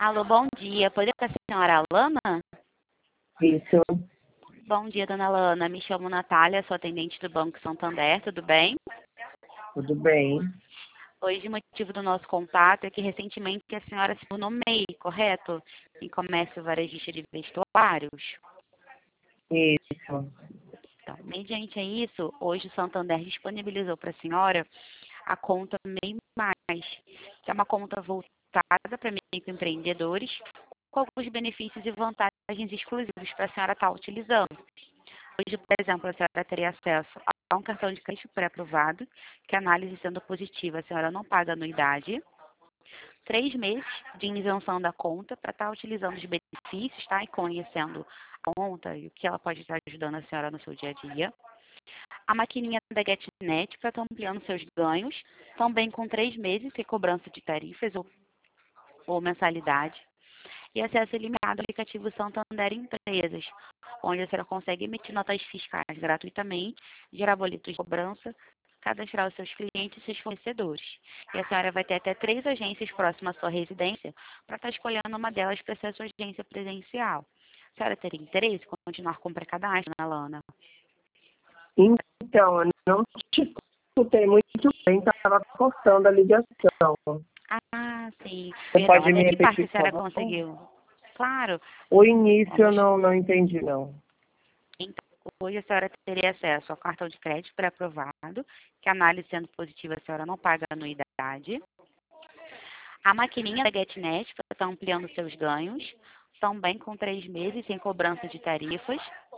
Alô, bom dia. Poderia ser a senhora Alana? Isso, Bom dia, dona Alana. Me chamo Natália, sou atendente do Banco Santander, tudo bem? tudo bem. Hoje o motivo do nosso contato é que recentemente a senhora se tornou MEI, correto? Em comércio varejista de vestuários. Isso. Então, mediante a isso, hoje o Santander disponibilizou para a senhora a conta MEI+, que é uma conta voltada para microempreendedores, com alguns benefícios e vantagens exclusivos para a senhora estar utilizando. Hoje, por exemplo, a senhora teria acesso a um cartão de crédito pré-aprovado, que a análise sendo positiva, a senhora não paga anuidade. 3 meses de isenção da conta para estar utilizando os benefícios, tá? E conhecendo a conta e o que ela pode estar ajudando a senhora no seu dia a dia. A maquininha da GetNet para estar ampliando seus ganhos, também com 3 meses sem cobrança de tarifas ou mensalidade. E acesso ilimitado ao aplicativo Santander Empresas, onde a senhora consegue emitir notas fiscais gratuitamente, gerar boletos de cobrança, cadastrar os seus clientes e seus fornecedores. E a senhora vai ter até 3 agências próximas à sua residência para estar escolhendo uma delas para ser a sua agência presencial. A senhora teria interesse em continuar com o pré-cadastro, né, Lana? Então, eu não te escutei muito bem, estava cortando a ligação. Ah, sim. Você Perdão, pode me até que parte repetir, a por senhora favor? conseguiu? Claro. O início eu Vamos. não entendi, não. Então, hoje a senhora teria acesso ao cartão de crédito pré-aprovado, que a análise sendo positiva, a senhora não paga anuidade. A maquininha da GetNet para estar ampliando seus ganhos, também com 3 meses sem cobrança de tarifas.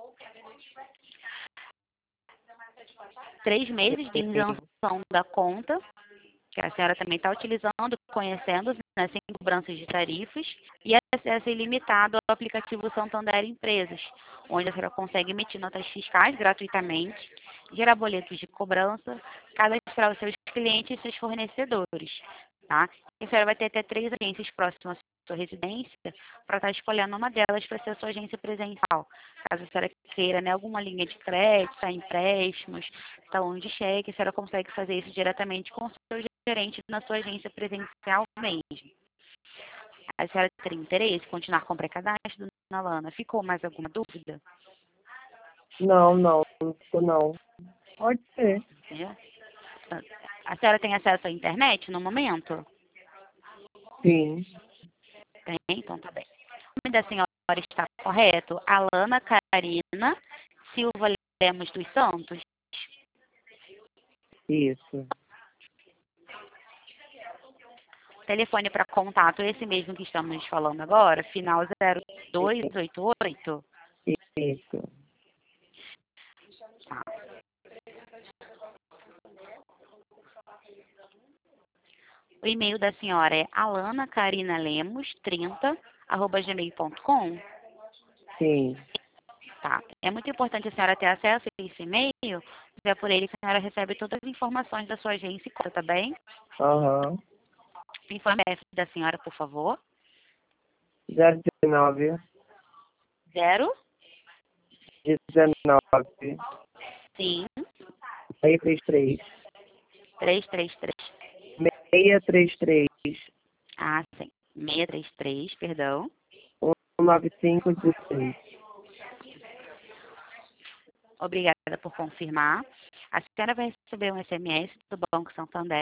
3 meses de isenção da conta, que a senhora também está utilizando, conhecendo, né, sem cobranças de tarifas, e acesso ilimitado ao aplicativo Santander Empresas, onde a senhora consegue emitir notas fiscais gratuitamente, gerar boletos de cobrança, cadastrar os seus clientes e seus fornecedores, tá? E a senhora vai ter até 3 agências próximas à sua residência para estar escolhendo uma delas para ser a sua agência presencial. Caso a senhora queira, né, alguma linha de crédito, empréstimos, talão de cheque, a senhora consegue fazer isso diretamente com o seu gerente na sua agência presencial mesmo. A senhora teria interesse em continuar com o pré-cadastro, dona Lana? Ficou mais alguma dúvida? Não. Pode ser. É. A senhora tem acesso à internet no momento? Sim, Tem, então tá bem. O nome da senhora está correto? Alana Karina Silva Lemos dos Santos? isso. Telefone para contato, esse mesmo que estamos falando agora, final 0288. Isso. Tá. O e-mail da senhora é alanacarinalemos30@gmail.com. Sim. Tá. É muito importante a senhora ter acesso a esse e-mail, é por ele que a senhora recebe todas as informações da sua agência e conta, tá bem? Aham. Informe a F da senhora, por favor. 019, 0, 19, sim, 633, 333. 633, Ah, sim. 633, perdão. 19516. Obrigada por confirmar. A senhora vai receber um SMS do Banco Santander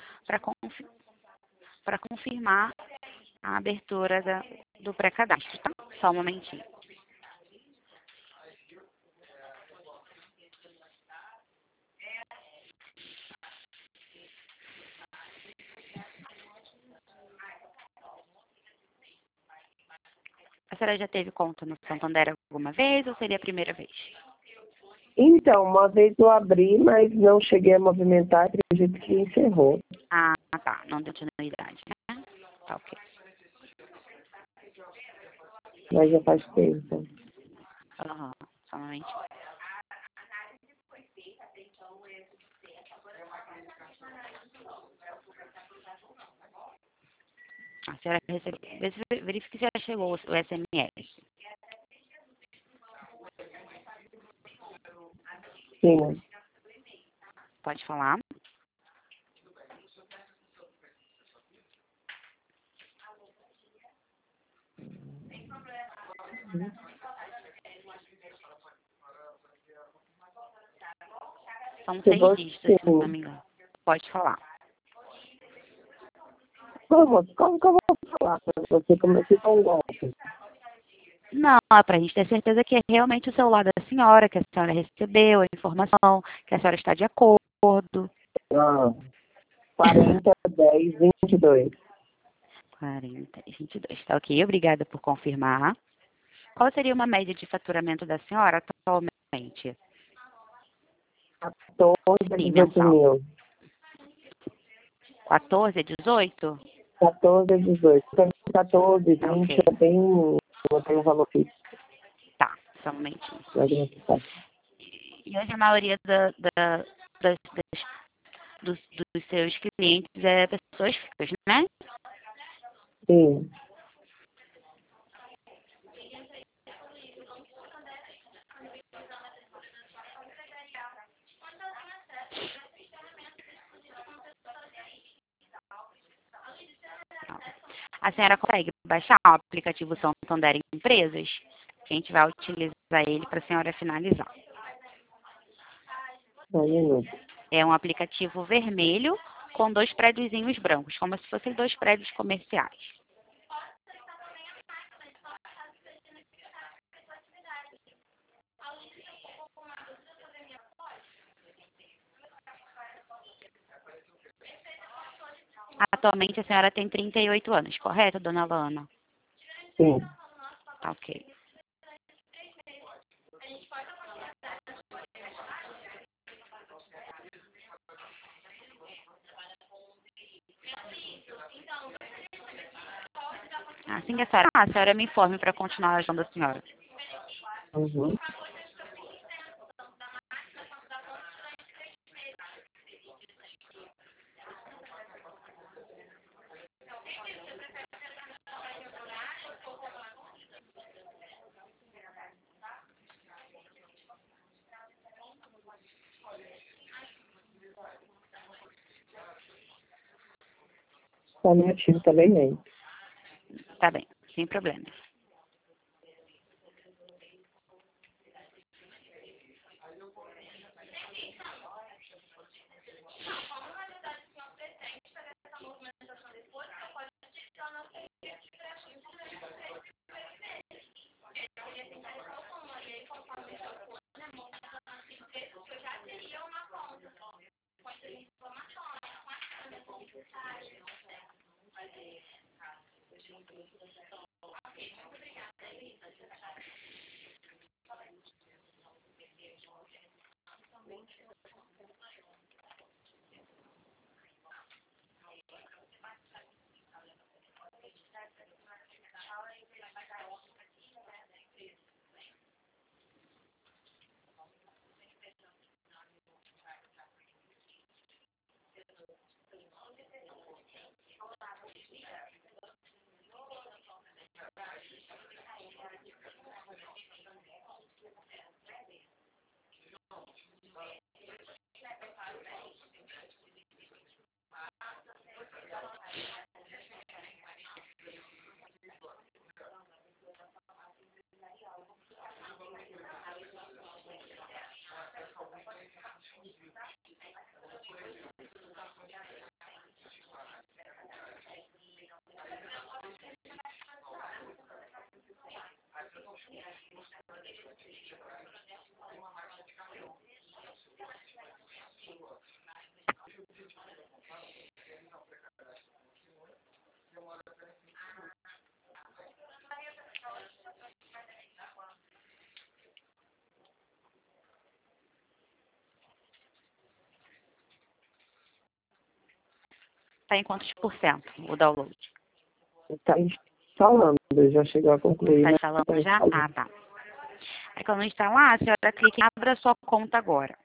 para confirmar a abertura do pré-cadastro, tá? Só um momentinho. A senhora já teve conta no Santander alguma vez ou seria a primeira vez? Então, uma vez eu abri, mas não cheguei a movimentar, acredito que encerrou. Ah, tá. Não deu continuidade, né? Tá, ok. Mas já faz tempo. Aham, só um momentinho. A senhora recebeu. Verifique se já chegou o SMS. Sim. Pode falar. São Se 6 dígitos, se não me engano. Pode falar. Como que eu vou falar para você como é que é um golpe? Não, é para a gente ter certeza que é realmente o celular da senhora, que a senhora recebeu a informação, que a senhora está de acordo. 40, 10, 22. 40 e 22. Tá ok, obrigada por confirmar. Qual seria uma média de faturamento da senhora atualmente? 14 a Sim, 18 mensal. mil. 14 a 18? 14 a 18. 14, 20 Tá ok. eu tenho um valor fixo. Tá, só um momentinho. Da E hoje a maioria das, dos, dos seus clientes é pessoas físicas, né? Sim. A senhora consegue baixar o aplicativo Santander Empresas? A gente vai utilizar ele para a senhora finalizar. Só um minuto. É um aplicativo vermelho com 2 prédiozinhos brancos, como se fossem 2 prédios comerciais. Atualmente a senhora tem 38 anos, correto, dona Lana? Sim. Tá ok. Assim que a senhora me informe para continuar ajudando a senhora. Uhum. Só um minutinho também, nem. Tá bem, sem problema. Tá em quantos por cento o download? Está instalando, já chegou a concluir, Tá mas instalando está já? instalando. Ah, tá. Aí quando instalar, a senhora clica em abra sua conta agora.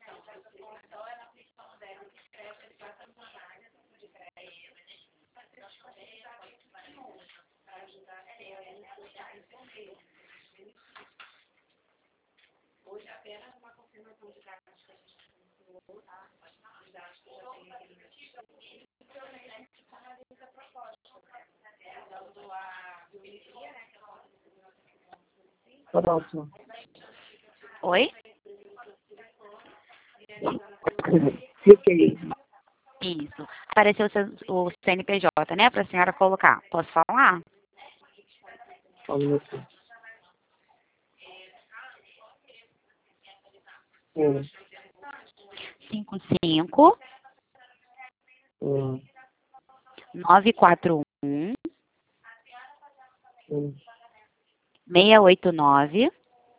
Pronto. Oi? Cliquei. Isso. Apareceu o CNPJ, né, para a senhora colocar. Posso falar? Só um minutinho. Sim. 55 Sim. 941 Sim. 689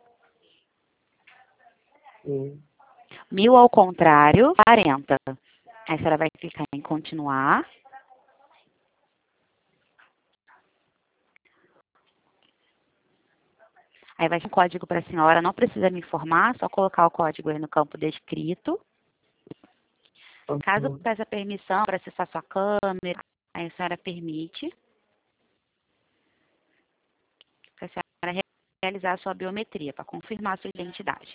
Sim. 1000 ao contrário, 40. Aí a senhora vai clicar em continuar. Aí vai ser um código para a senhora, não precisa me informar, só colocar o código aí no campo descrito. Caso peça permissão para acessar sua câmera, aí a senhora permite para a senhora realizar a sua biometria, para confirmar a sua identidade.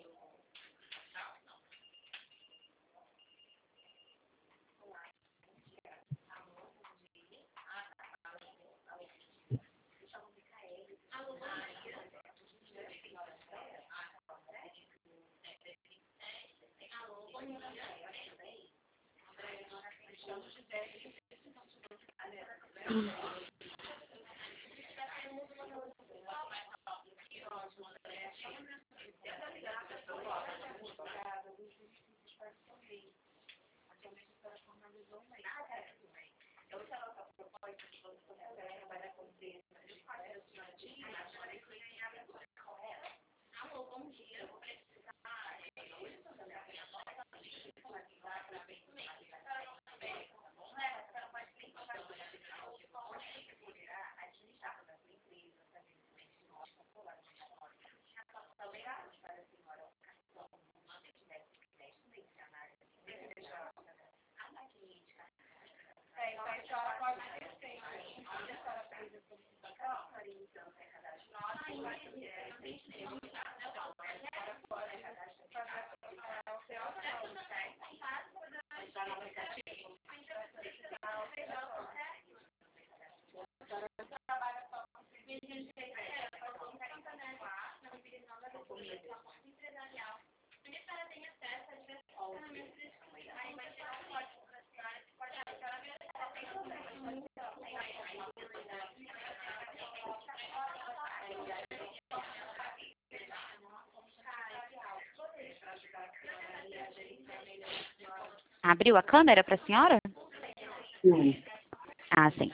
Abriu a câmera para a senhora? Sim. Ah, sim.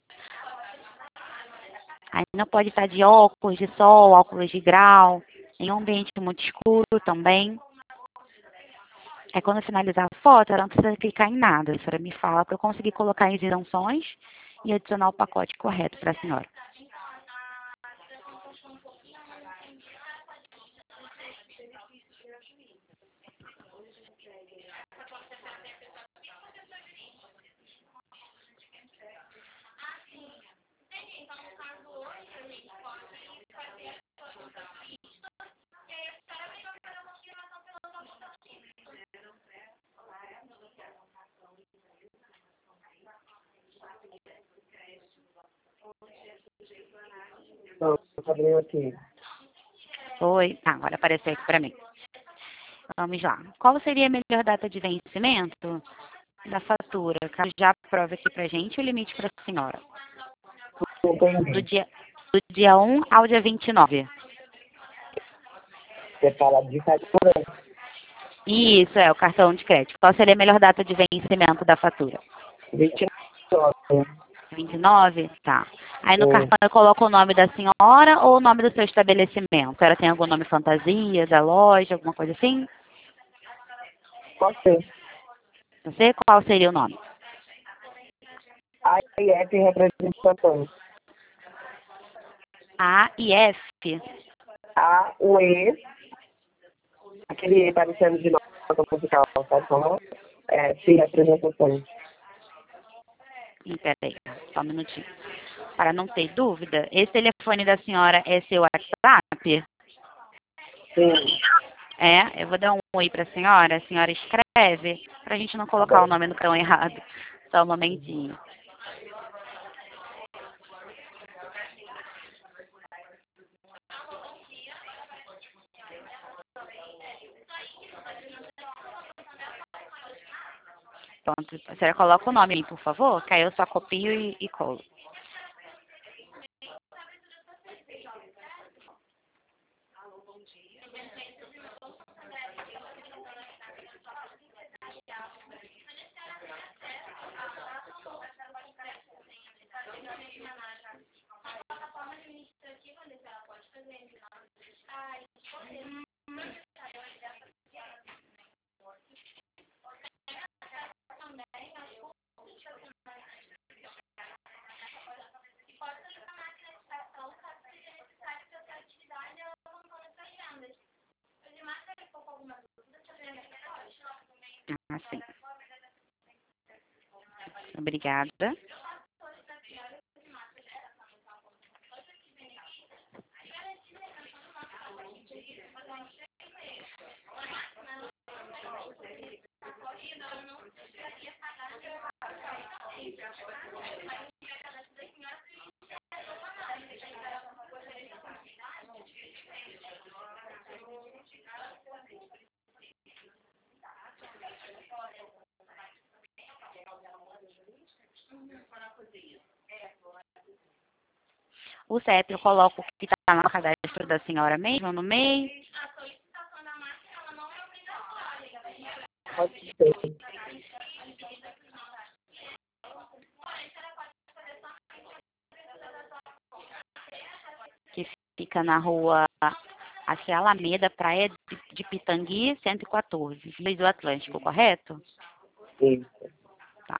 Aí não pode estar de óculos de sol, óculos de grau, em um ambiente muito escuro também. Aí quando finalizar a foto, ela não precisa clicar em nada. A senhora me fala para eu conseguir colocar as isenções e adicionar o pacote correto para a senhora. Pronto, abriu aqui. Oi? Ah, agora apareceu aqui para mim. Vamos lá. Qual seria a melhor data de vencimento da fatura? Caso já aprove aqui para a gente o limite para a senhora. Do Entendi. dia, do dia 1 ao dia 29. Você fala de fatura? Isso, é o cartão de crédito. Qual seria a melhor data de vencimento da fatura? 29. 29? Tá. Aí no Sim. cartão eu coloco o nome da senhora ou o nome do seu estabelecimento? Ela tem algum nome fantasia, da loja, alguma coisa assim? Pode ser. Você, qual seria o nome? AIF representação. A e F. A, o E, aquele E parecendo de nós. nota musical, sabe como? Se apresentações. Peraí, só um minutinho. Para não ter dúvida, esse telefone da senhora é seu WhatsApp? Sim, Eu vou dar um oi para a senhora escreve, para a gente não tá colocar o bem. nome no tão errado. Só um momentinho. Pronto, a senhora coloca o nome aí, por favor, que aí eu só copio e colo. Assim. Obrigada. O CEP eu coloco o que está no cadastro da senhora mesmo, no meio. Pode ser. Que fica na rua, acho que é Alameda, Praia de Pitangui, 114, Vila do Atlântico, correto? Isso. Tá.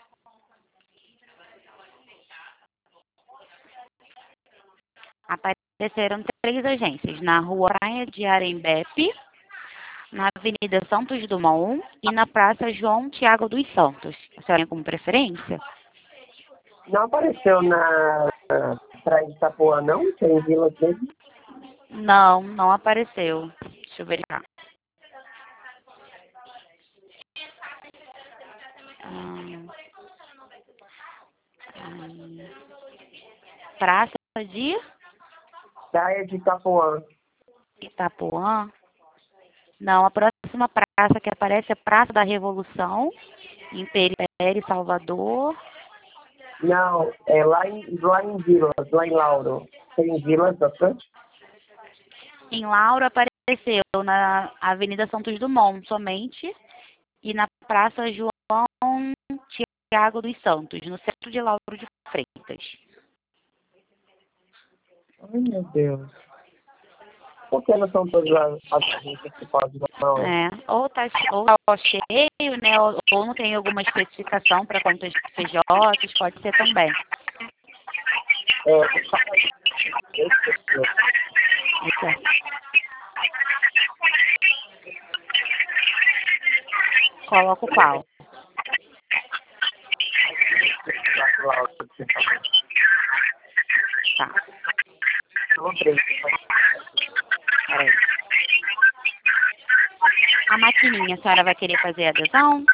Apareceram 3 agências, na rua Praia de Arembepe, na Avenida Santos Dumont e na Praça João Tiago dos Santos. A senhora tem como preferência? Não apareceu na Praia de Itapuã, não? Tem vila mesmo? Não, não apareceu. Deixa eu verificar. Praça de Praia de Itapuã. Itapuã. Não, a próxima praça que aparece é Praça da Revolução, em Peri, Salvador. Não, é lá em Vilas, lá em Lauro. Tem Vilas bastante? Em Lauro apareceu na Avenida Santos Dumont somente e na Praça João Tiago dos Santos, no centro de Lauro de Freitas. Ai, meu Deus. Por que não são todas as agências que podem não? Ou tá cheio, né? Ou não tem alguma especificação para contas de PJs, pode ser também. Isso. Coloco qual? Tá. Peraí. A maquininha, a senhora vai querer fazer a adesão?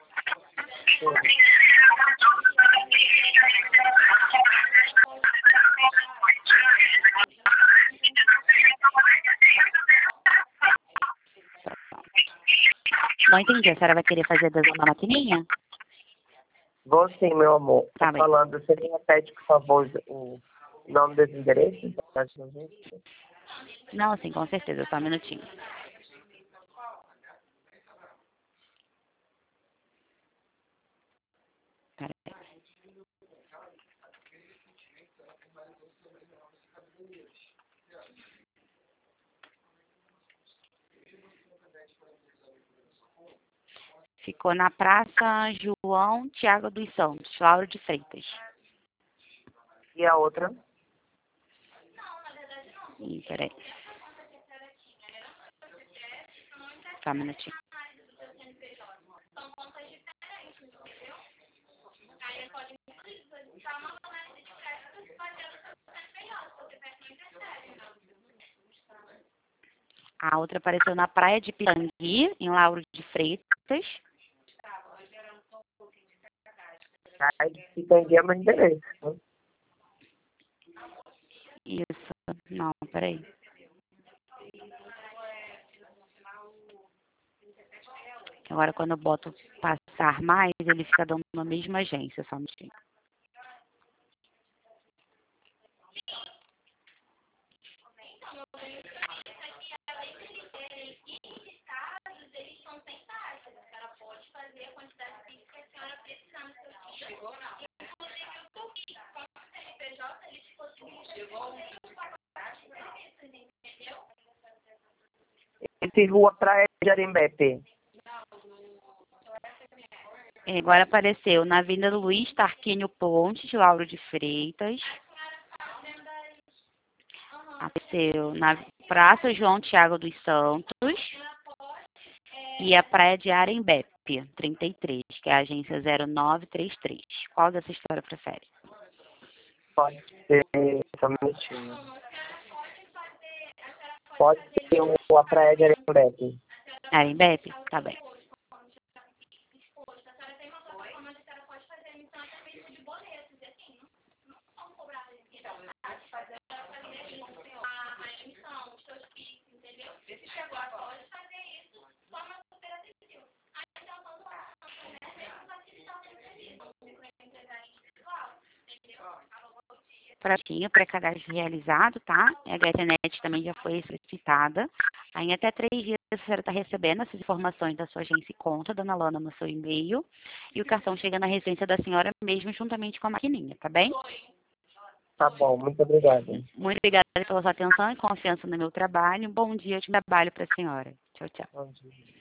Não entendi. A senhora vai querer fazer a adesão na maquininha? Vou sim, meu amor. Tá bem. Falando, você me repete, por favor, o nome desse endereço? Não, sim, com certeza. Só um minutinho. Peraí. Ficou na Praça João Tiago dos Santos, Lauro de Freitas. E a outra? Peraí. Só um minutinho. A outra apareceu na praia de Pitangui, em Lauro de Freitas. Aí se entendi a mais endereço. Né? Isso. Não, peraí. Agora, quando eu boto passar mais, ele fica dando na mesma agência, só um minutinho. Esse Rua Praia de Arembepe. Agora apareceu na Avenida Luiz Tarquínio Pontes, de Lauro de Freitas. Apareceu na Praça João Tiago dos Santos. E a Praia de Arembepe, 33, que é a agência 0933. Qual dessa história prefere? Pode ser, só um minutinho. Pode ser a Praia de Arembepe. Arembepe? Tá bem. Pratinho, pré-cadastro realizado, tá? A HTNet também já foi solicitada. Aí, em até 3 dias, a senhora está recebendo essas informações da sua agência e conta, dona Lana, no seu e-mail. E o cartão chega na residência da senhora mesmo, juntamente com a maquininha, tá bem? Tá bom, muito obrigado. Muito obrigada pela sua atenção e confiança no meu trabalho. Um bom dia de trabalho para a senhora. Tchau, tchau. Bom dia.